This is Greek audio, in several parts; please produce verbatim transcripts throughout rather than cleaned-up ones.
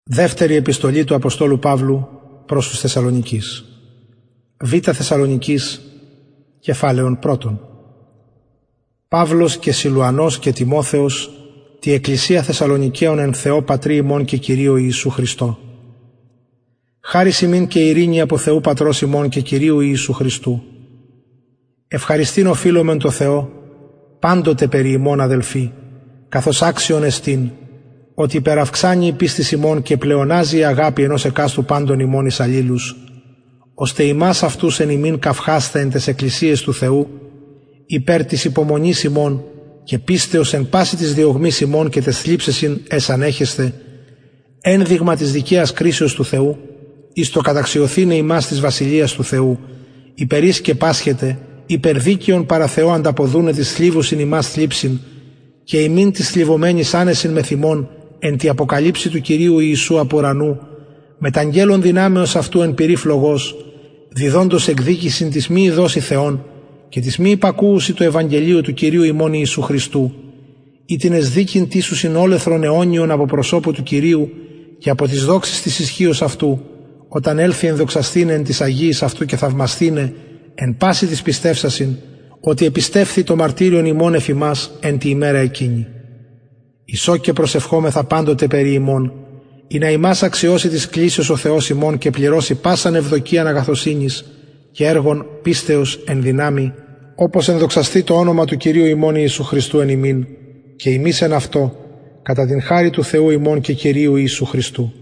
Δεύτερη επιστολή του Αποστόλου Παύλου προς τους Θεσσαλονικείς. Β' Θεσσαλονικείς, κεφάλαιον πρώτον. Παύλος και Σιλουανός και Τιμόθεος, τη Εκκλησία Θεσσαλονικαίων εν Θεώ Πατρί ημών και Κυρίου Ιησού Χριστώ. Χάρις ημίν και ειρήνη από Θεού Πατρός ημών και Κυρίου Ιησού Χριστού. Ευχαριστήν οφείλομεν το Θεό, πάντοτε περί ημών αδελφοί, καθώς άξιον εστίν, ότι υπεραυξάνει η πίστης ημών και πλεονάζει η αγάπη ενός εκάστου πάντων ημών εις αλλήλους, ώστε ημάς αυτούς εν ημίν καυχάστα εν τες εκκλησίες του Θεού, υπέρ της υπομονής ημών και πίστεως εν πάση της διωγμής ημών και τες θλίψεσιν ες ανέχεστε, ένδειγμα της δικαίας κρίσεως του Θεού, εις το καταξιωθήνε ημάς της βασιλείας του Θεού, υπερείς και πάσχετε, υπερδίκαιον παρά Θεό ανταποδούνε της θλίβουσιν ημάς θλίψιν, και ημίν της θλιβωμένης άνεσιν με θυμών εν τη αποκαλύψη του Κυρίου Ιησού από ουρανού, μεταγγέλων δυνάμεως αυτού εν πυρή φλογός, διδόντος εκδίκησιν της μη ειδώση Θεών και της μη υπακούουση του Ευαγγελίου του Κυρίου ημών Ιησού Χριστού, ή την εσδίκην τίσουσιν όλεθρον αιώνιον από προσώπου του Κυρίου και από τις δόξεις της ισχύως αυτού, όταν έλθει ενδοξαστήνε εν της Αγίης αυτού και θαυμαστήνε εν πάση της πιστεύσασιν, ότι επιστεύθη το μαρτύριον ημών εφ' ημάς εν τη ημέρα εκείνη. Ισό και προσευχόμεθα πάντοτε περί ημών, ή να ημάς αξιώσει της κλήσεως ο Θεός ημών και πληρώσει πάσαν ευδοκίαν αγαθοσύνης και έργων πίστεως εν δυνάμει, όπως ενδοξαστεί το όνομα του Κυρίου ημών Ιησού Χριστού εν ημίν, και ημείς εν αυτό, κατά την χάρη του Θεού ημών και Κυρίου Ιησού Χριστού.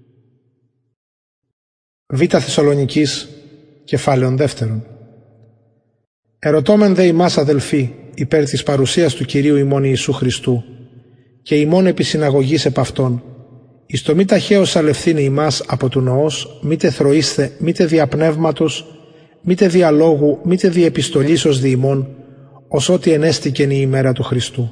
Β' Θεσσαλονικείς, κεφάλαιον δεύτερον. Ερωτώμεν δε ημάς αδελφοί, υπέρ της παρουσίας του Κυρίου ημών Ιησού Χριστού, και ημών επί συναγωγής επ' αυτόν, εις το μη ταχαίως αλευθύνε ημάς από του νοός, μήτε θροείστε, μήτε διαπνεύματος, μήτε διαλόγου, μήτε διεπιστολής δι' ημών, ως ότι ενέστηκεν η ημέρα του Χριστού.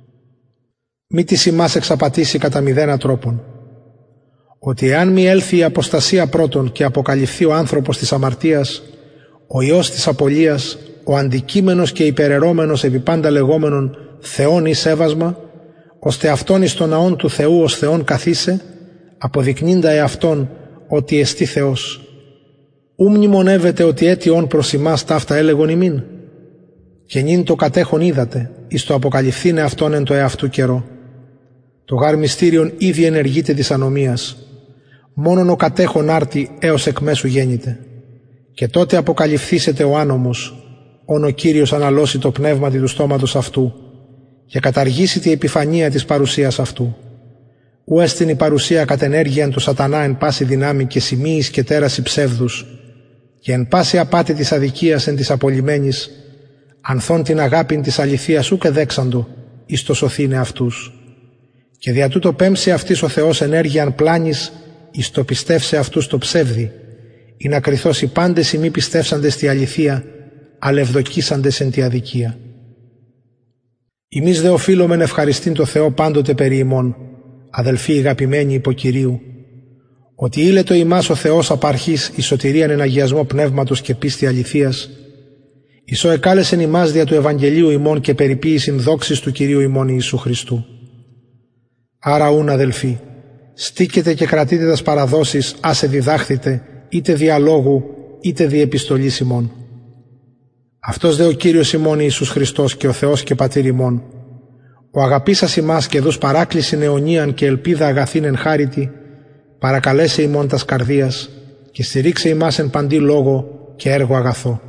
Μη της ημάς εξαπατήσει κατά μηδένα τρόπον, ότι εάν μη έλθει η αποστασία πρώτον και αποκαλυφθεί ο άνθρωπος της αμαρτίας, ο ιός της απολίας, ο αντικείμενος και υπεραιρώμενος επί πάντα λεγόμενον Θεόν ή σέβασμα, ώστε αυτόν εις τον ναόν του Θεού ως Θεόν καθίσε, αποδεικνύντα εαυτόν ότι εστί Θεός. Ου μνημονεύεται ότι αίτιον προς ημάς ταύτα έλεγον ημίν, και νυν το κατέχον είδατε, εις το αποκαλυφθήνε αυτόν εν το εαυτού καιρό. Το γάρ μυστήριον ήδη ενεργείται της ανομίας, μόνον ο κατέχον άρτη έως εκ μέσου γέννηται. Και τότε αποκαλυφθήσεται ο άνομος, όν ο Κύριος αναλώσει το πνεύμα του στόματος αυτού και καταργήσει τη επιφανία της παρουσίας αυτού. Ου έστιν η παρουσία κατ' ενέργειαν του σατανά εν πάση δυνάμει και σημείης και τέραση ψεύδους και εν πάση απάτη της αδικίας εν της απολυμένης, ανθών την αγάπην της αληθείας ούκε δέξαντο εις το σωθήνε αυτούς. Και δια τούτο πέμψε αυτής ο Θεός ενέργειαν πλάνης εις το πιστεύσε αυτούς το ψεύδι, ή να κριθώσει πάντες οι μη πιστεύσαντες τη αληθεία, αλλά ευδοκίσαντες εν τη αδικία. Ημείς δε οφείλομεν ευχαριστήν το Θεό πάντοτε περί ημών, αδελφοί αγαπημένοι υπό Κυρίου, ότι ήλετο ημάς ο Θεός απ' αρχής εις σωτηρίαν εν αγιασμό πνεύματος και πίστη αληθείας, εις ο εκάλεσεν ημάς δια του Ευαγγελίου ημών και περιποίησιν δόξης του Κυρίου ημών Ιησού Χριστού. Άρα ούν αδελφοί, στήκετε και κρατείτε τας παραδόσεις άσε διδάχθητε, είτε διαλόγου είτε διεπιστολής ημών. Αυτός δε ο Κύριος ημών Ιησούς Χριστός και ο Θεός και Πατήρ ημών, ο αγαπήσας ημάς και δούς παράκλησιν αιωνίαν και ελπίδα αγαθήν εν χάριτη, παρακαλέσε ημών τας καρδίας και στηρίξε ημάς εν παντή λόγο και έργο αγαθό.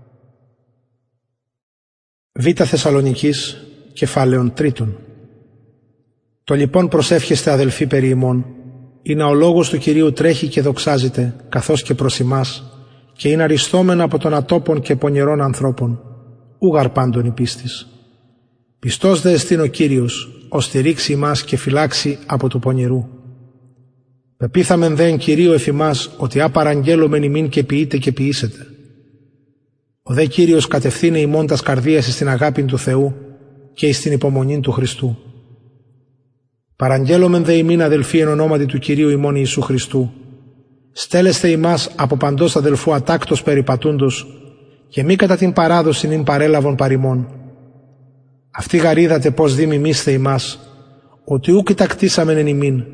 Β' Θεσσαλονικείς, κεφάλαιον τρίτον. Το λοιπόν προσεύχεστε αδελφοί περί ημών, ή να ο λόγος του Κυρίου τρέχει και δοξάζεται, καθώς και προς ημάς, και είναι αριστόμεν από των ατόπων και πονηρών ανθρώπων, ούγαρ πάντων η πίστης. Πιστός δε εστίν ο Κύριος, ως στηρίξει ημάς και φυλάξει από του πονηρού. Πεπίθαμεν δε εν Κυρίου εφ' ημάς, ότι απαραγγέλωμεν ημίν και ποιείτε και ποιήσετε. Ο δε Κύριος κατευθύνε ημών τας καρδίας εις την αγάπην του Θεού και εις την υπομονήν του Χριστού. Παραγγέλωμεν δε ημίν αδελφοί εν ονόματι του Κυρίου ημών Ιησού Χριστού, στέλεστε ημάς από παντός αδελφού ατάκτος περιπατούντος και μη κατά την παράδοση νυν παρέλαβον παρημών. Αυτοί γαρίδατε πως δι μιμήστε ημάς, ότι ούκ τακτήσαμεν εν ημίν,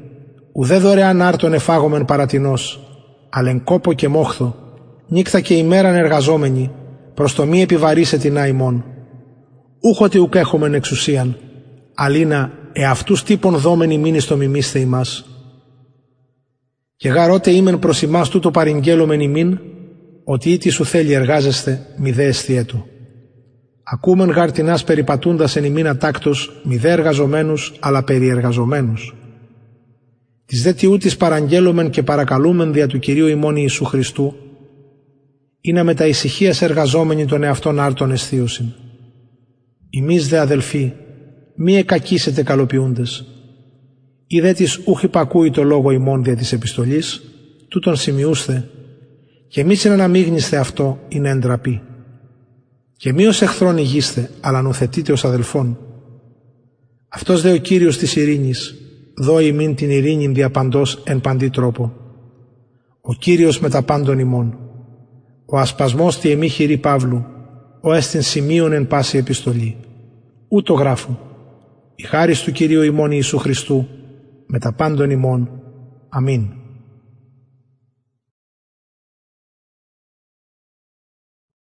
ουδέ δωρεάν άρτον εφάγομεν παρατινός, αλλά εν κόπο και μόχθο, νύκτα και ημέραν εργαζόμενοι, προς το μη επιβαρύσε την ημών. Ούχ ότι ουκ έχομεν εξουσίαν, αλίνα εαυτούς τύπων δόμενοι μείνει στο μιμήστε ημάς. Και γαρότε ήμεν προς ημάς τούτο παρηγγέλωμεν ημίν, ότι ήτι σου θέλει εργάζεστε, μη δε εστιέτου. Ακούμεν γαρτινάς περιπατούντας εν ημίν ατάκτος, μη δε εργαζομένους, αλλά περιεργαζομένους. Τις δε τιούτης παραγγέλωμεν και παρακαλούμεν δια του Κυρίου ημών Ιησού Χριστού, είναι με τα ησυχίας εργαζόμενοι των εαυτών άρτων αισθίωσιν. Ημείς δε αδελφοί, μη εκακίσετε καλοποιούντες. Ή δε της ούχ υπακούει το λόγο ημών δια της επιστολής, τούτον σημειούστε, και μη συναναμίγνισθε αυτό είναι εντραπή. Και μη ως εχθρόν ηγείστε, αλλά νουθετείτε ως αδελφών. Αυτός δε ο Κύριος της ειρήνης, δώ ημίν την ειρήνην διαπαντός εν παντή τρόπο. Ο Κύριος με τα πάντων ημών. Ο ασπασμός τη εμή χειρή Παύλου, ο έστιν σημείων εν πάση επιστολή. Ούτω γράφου. Η χάρις του Κυρίου ημών Ιησού Χριστού, με τα πάντων ημών. Αμήν.